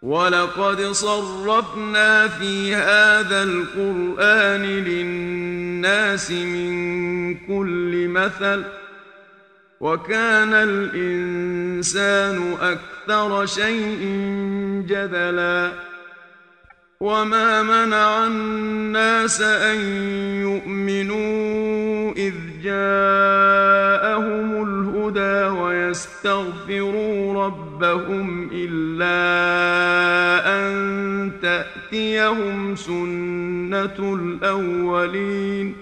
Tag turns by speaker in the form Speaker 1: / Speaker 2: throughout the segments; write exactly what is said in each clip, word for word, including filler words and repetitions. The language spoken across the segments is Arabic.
Speaker 1: ولقد صرفنا في هذا القرآن للناس من كل مثل وكان الإنسان أكثر شيء جدلا وما منع الناس أن يؤمنوا إذ جاءهم الهدى ويستغفروا ربهم إلا أن تأتيهم سنة الأولين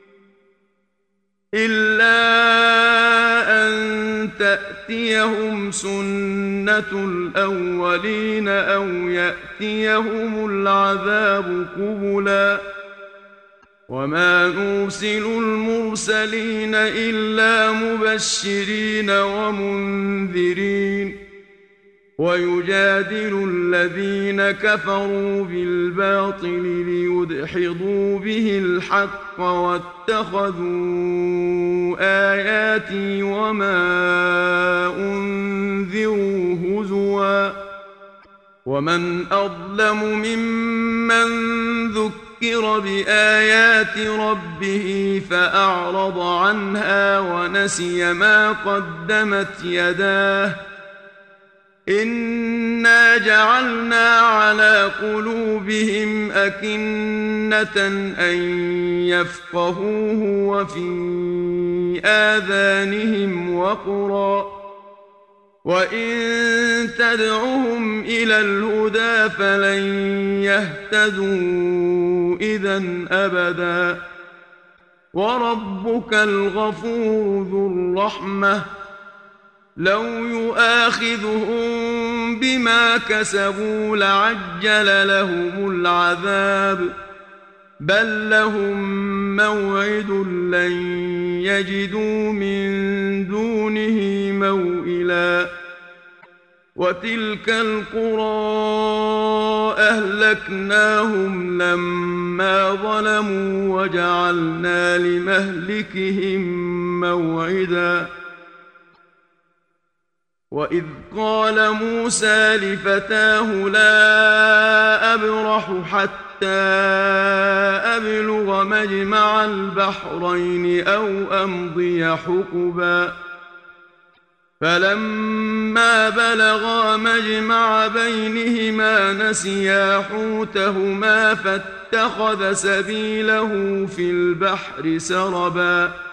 Speaker 1: إلا أن تأتيهم سنة الأولين أو يأتيهم العذاب قبلا وما نرسل المرسلين إلا مبشرين ومنذرين ويجادل الذين كفروا بالباطل ليدحضوا به الحق واتخذوا آياتي وما أنذروا هزوا ومن أظلم ممن ذكر بآيات ربه فأعرض عنها ونسي ما قدمت يداه إنا جعلنا على قلوبهم أكنة أن يفقهوه وفي آذانهم وقرا وإن تدعهم إلى الهدى فلن يهتدوا إذن أبدا وربك الغفور ذو الرحمة لو يؤاخذهم بما كسبوا لعجل لهم العذاب بل لهم موعد لن يجدوا من دونه موئلا وتلك القرى أهلكناهم لما ظلموا وجعلنا لمهلكهم موعدا وإذ قال موسى لفتاه لا أبرح حتى أبلغ مجمع البحرين أو أمضي حقبا فلما بلغا مجمع بينهما نسيا حوتهما فاتخذ سبيله في البحر سربا